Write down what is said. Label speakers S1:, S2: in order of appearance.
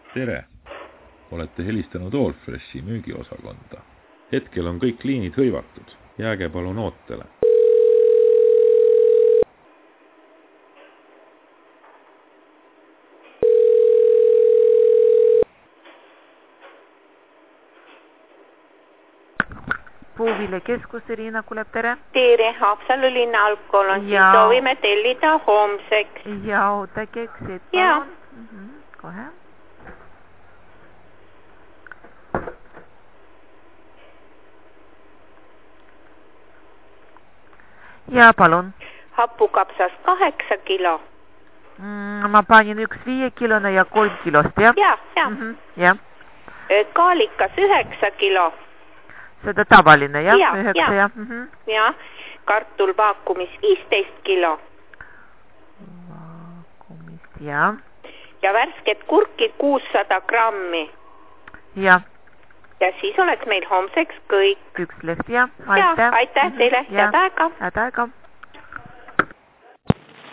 S1: Tere! Olete helistanud Allfreshi müügiosakonda. Hetkel on kõik liinid hõivatud. Jääge palun ootele.
S2: Puuville keskus Irina Kuleb, tere!
S3: Tere, Haapsalu linna algkool on siin, soovime tellida homseks.
S2: Ja ootakeksid,
S3: palun.
S2: Kohe. Ja palun.
S3: Hapukapsas 8 kilo.
S2: Ma panin 1 5-kilone ja 3 kilost, jah?
S3: Ja. Kaalikas 9 kilo.
S2: Seda tavaline, jah?
S3: Ja.
S2: 9, jah.
S3: Ja, kartul vaakumis 15 kilo.
S2: Vaakumis, jah.
S3: Ja värsket kurki 600 grammi.
S2: Jah.
S3: Ja siis oleks meil homseks kõik.
S2: Üks leht, jah. Aitäh.
S3: Ja, aitäh teile. Head aega.
S2: Head aega.